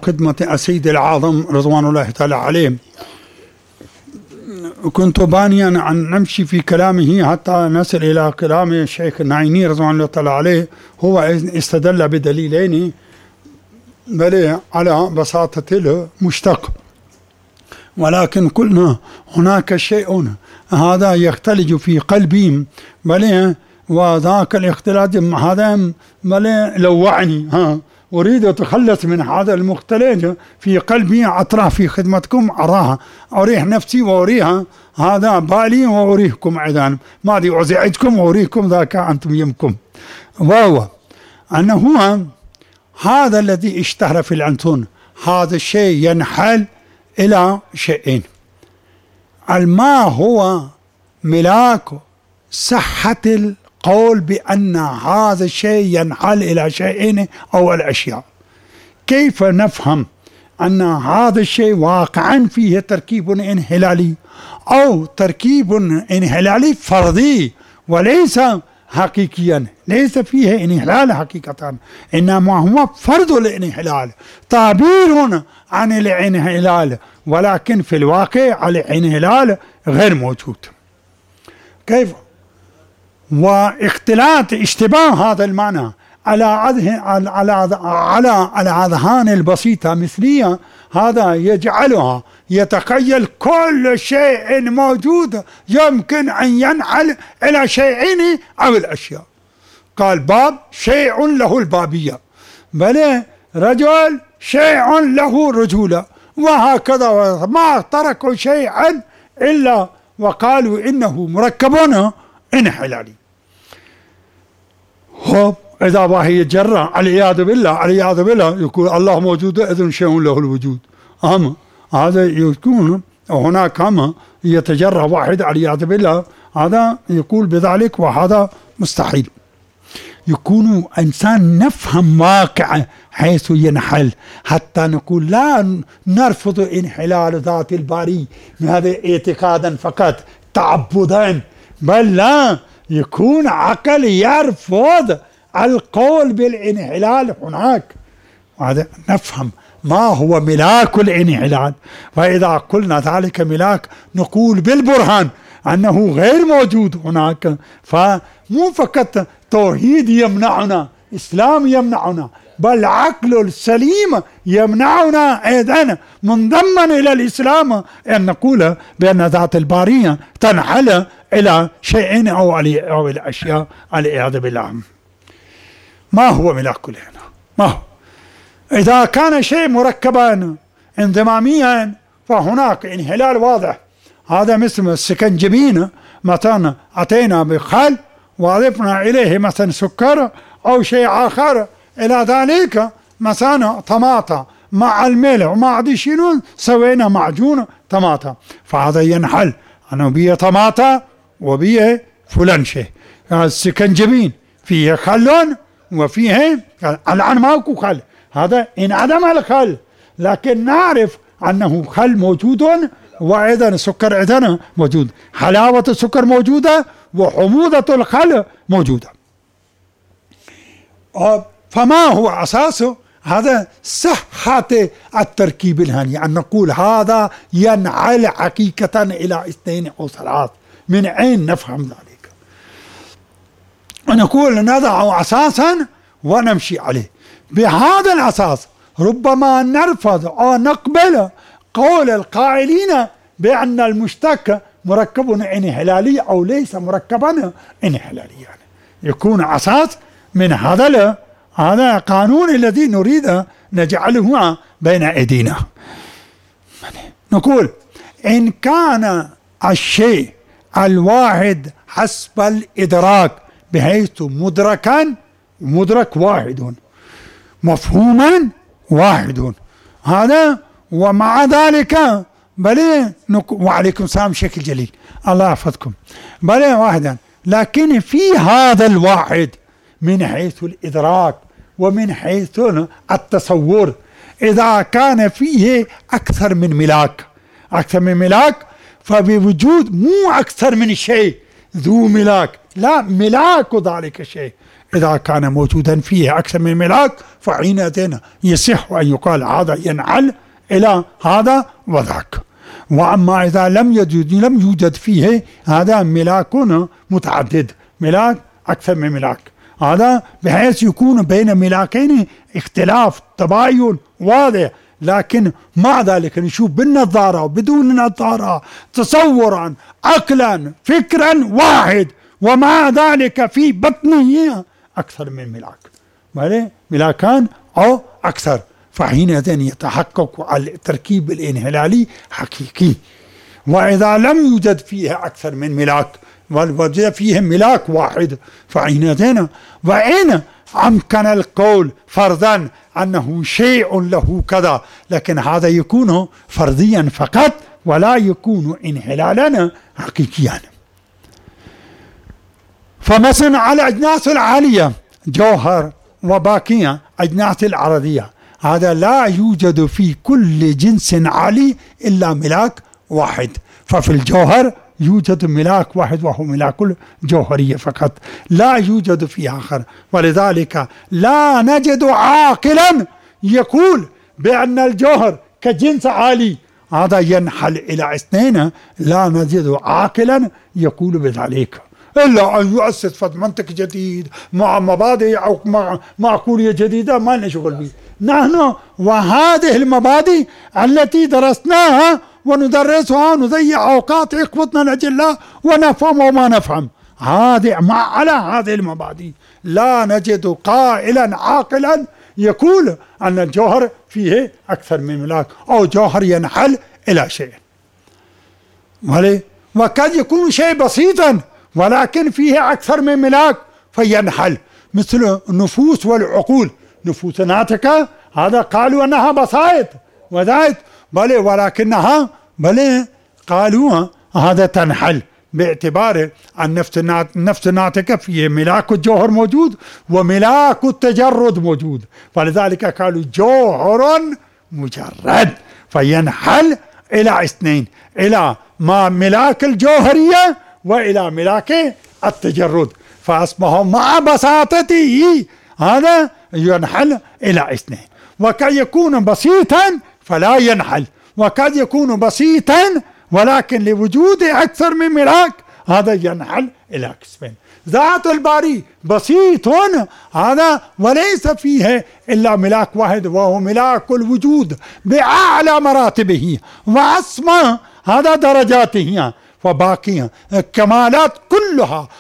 خدمة السيد الأعظم رضوان الله تعالى عليه، كنت بانيا أن نمشي في كلامه حتى نصل إلى كلام الشيخ النعيمي رضوان الله تعالى عليه. هو استدل بدليلين بل على بساطة المشتق، ولكن قلنا هناك شيء هذا يختلج في قلبي بل وذاك الاختلاج هذا بل لوعني أريد أتخلص من هذا المختلج في قلبي، أطرح في خدمتكم أراها، أريح نفسي وأريها، هذا بالي وأريكم أيضا، ما دي أزعجكم وأريكم ذاك أنتم يمكم. وهو أنه هو هذا الذي اشتهر في الأنتون، هذا الشيء ينحل إلى شيئين: ما هو ملاك صحة القول بأن هذا الشيء ينحل إلى شيئين أو الأشياء. كيف نفهم أن هذا الشيء واقعا فيه تركيب انحلالي أو تركيب انحلالي فرضي وليس حقيقيا، ليس فيه انحلال حقيقة، إنما هو فرض الانحلال، تعبير عن الانحلال، ولكن في الواقع الانحلال غير موجود. كيف؟ واختلاط اشتباه هذا المعنى على الأذهان البسيطة مثلية، هذا يجعلها يتخيل كل شيء موجود يمكن أن ينحل إلى شيئين أو الأشياء. قال باب شيء له البابية، بل رجل شيء له رجولة، وهكذا ما تركوا شيئا إلا وقالوا إنه مركب انحلالي. إذا واحد يجرى العياذ بالله يقول الله موجود إذن شيء له الوجود، أما هذا يكون هناك أما يتجرى واحد العياذ بالله، هذا يقول بذلك وهذا مستحيل. يكون إنسان نفهم واقع حيث ينحل، حتى نقول لا نرفض انحلال ذات الباري هذا اعتقادا فقط تعبدا، بل لا يكون عقل يرفض القول بالانحلال هناك. وهذا نفهم ما هو ملاك الانحلال، وإذا قلنا ذلك ملاك نقول بالبرهان أنه غير موجود هناك. فمو فقط توحيد يمنعنا، إسلام يمنعنا، بل عقل السليم يمنعنا أيضا منضما إلى الإسلام أن نقول بأن ذات البارية تنحل إلى شيئين أو الأشياء والعياذ بالله. ما هو ملاك الهنا؟ ما هو؟ إذا كان شيء مركبا انضماميا فهناك انحلال واضح. هذا مثل السكنجبين، مثلا أتينا بخل وأضفنا إليه مثلا سكر أو شيء آخر إلى ذلك، مثلا طماطة مع الملح ومع دشينون سوينا معجون طماطة، فهذا ينحل أنه بيه طماطة وبيه فلان شيء. السكنجبين فيه خل وفيه الآن ماكو خل، هذا انعدم الخل، لكن نعرف أنه خل موجود وأيضا سكر أيضا موجود، حلاوة السكر موجودة وحموضة الخل موجودة. فما هو أساسه؟ هذا صحة التركيب الهني، أن نقول هذا ينحل حقيقة إلى 2 أو 3. من أين نفهم ذلك؟ ونقول نضع أساسا ونمشي عليه. بهذا الأساس ربما نرفض أو نقبل قول القائلين بأن المشتق مركب انحلالي أو ليس مركبا انحلاليا. يكون أساس من هذا قانون الذي نريد نجعله بين أيدينا. نقول إن كان الشيء الواحد حسب الإدراك بحيث مدرك واحد، مفهوما واحد، هذا ومع ذلك بل وعليكم السلام شكل جليل الله يحفظكم، بل واحدا، لكن في هذا الواحد من حيث الإدراك ومن حيث التصور إذا كان فيه أكثر من ملاك فبوجود مو أكثر من شيء ذو ملاك، لا ملاك ذلك الشيء إذا كان موجودا فيه أكثر من ملاك فحينئذ يصح أن يقال هذا ينحل إلى هذا وذاك. وأما إذا لم يوجد فيه هذا ملاك متعدد، ملاك أكثر من ملاك، هذا بحيث يكون بين ملاكين اختلاف تباين واضح، لكن مع ذلك نشوف بالنظارة وبدون نظارة تصورا عقلا فكرا واحد، ومع ذلك في بطنه أكثر من ملاك، ملاكان أو أكثر، فحينئذ يتحقق التركيب الانحلالي حقيقي. وإذا لم يوجد فيه أكثر من ملاك ووجد فيه ملاك واحد فحينئذ وإن أمكن القول فرضا أنه شيء له كذا، لكن هذا يكون فرضيا فقط ولا يكون انحلالا حقيقيا. فمثلا على الأجناس العالية جوهر وباقية أجناس العرضية، هذا لا يوجد في كل جنس عالي إلا ملاك واحد، ففي الجوهر يوجد ملاك واحد وهو ملاك الجوهرية فقط، لا يوجد في آخر. ولذلك لا نجد عاقلا يقول بأن الجوهر كجنس عالي هذا ينحل إلى اثنين، لا نجد عاقلا يقول بذلك، إلا أن يؤسس منطق جديد مع مبادئ أو مع معقولية جديدة ما نشغل به نحن. وهذه المبادئ التي درسناها وندرسها نضيع أوقات إخوتنا الأجلاء ونفهم وما نفهم، هذه على هذه المبادئ لا نجد قائلا عاقلا يقول أن الجوهر فيه أكثر من ملاك أو جوهر ينحل إلى شيء. وقد يكون شيء بسيطا ولكن فيه أكثر من ملاك فينحل، مثل النفوس والعقول، نفوس ناطقة هذا قالوا أنها بسائط وذات ولكنها قالوا هذا تنحل باعتبار النفس الناطقة فيه ملاك الجوهر موجود وملاك التجرد موجود، فلذلك قالوا جوهر مجرد فينحل إلى اثنين، إلى ما ملاك الجوهرية وإلى ملاك التجرد، فأصبح مع بساطته هذا ينحل إلى اثنين. وقد يكون بسيطا فلا ينحل، وقد يكون بسيطا ولكن لوجود أكثر من ملاك هذا ينحل إلى قسمين. ذات الباري بسيط هذا وليس فيه إلا ملاك واحد وهو ملاك الوجود بأعلى مراتبه وأسمى هذا درجاته، وباقية الكمالات كلها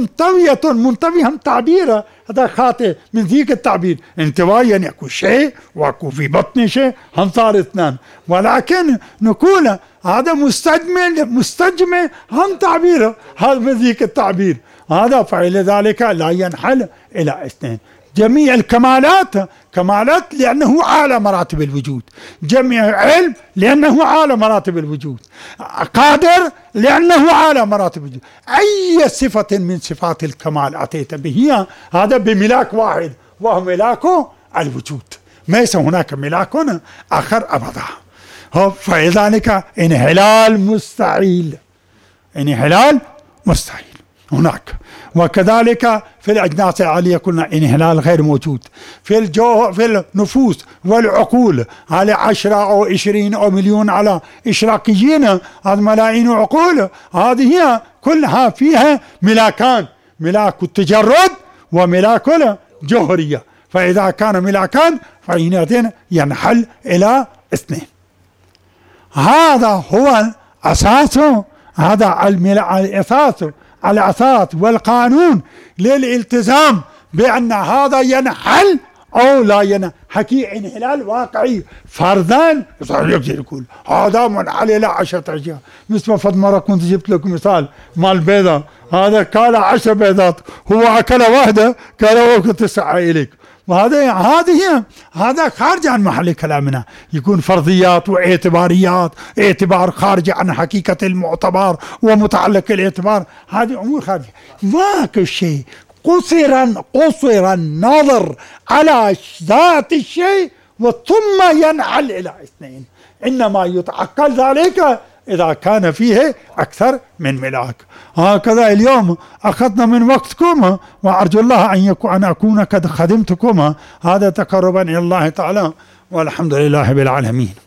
منطوية تعبير هذا خاطئ من ذيك التعبير، انطوائيا يعني يكون شيء ويكون في بطن شيء هم صار اثنان، ولكن نقول هذا مستجمع هم تعبير هذا من ذيك التعبير هذا، فلذلك لا ينحل إلى اثنين. جميع الكمالات كمالات لأنه أعلى مراتب الوجود، جميع علم لأنه أعلى مراتب الوجود، قادر لأنه أعلى مراتب الوجود، أي صفة من صفات الكمال أتيت به هذا بملاك واحد وهو ملاك الوجود، ليس هناك ملاك آخر أبدا. فلذلك انحلال مستحيل، انحلال مستحيل هناك. وكذلك في الأجناس العالية قلنا انحلال غير موجود. في النفوس والعقول على 10 أو 20 أو مليون على إشراقيين، هذه ملايين عقول، هذه كلها فيها ملاكان، ملاك التجرد وملاك الجوهرية، فإذا كان ملاكان فحينئذ ينحل إلى اثنين. هذا هو أساس، هذا الأساس والقانون للالتزام بأن هذا ينحل أو لا ينحل، حكي انحلال واقعي فرضا يقول هذا منحل إلى 10 أشياء، مثل ما فضل مرة كنت جبت لكم مثال مال بيضة، هذا كان 10 بيضات هو أكل واحدة كان 9 إليك، هذا خارج عن محل كلامنا، يكون فرضيات واعتباريات، اعتبار خارج عن حقيقة المعتبر ومتعلق الاعتبار، هذه أمور خارجة. ذاك الشيء قصر النظر على ذات الشيء وثم ينحل إلى اثنين، إنما يتعقل ذلك إذا كان فيه أكثر من ملاك. هكذا اليوم أخذنا من وقتكم، وأرجو الله أن أكون قد خدمتكم، هذا تقربا إلى الله تعالى، والحمد لله بالعالمين.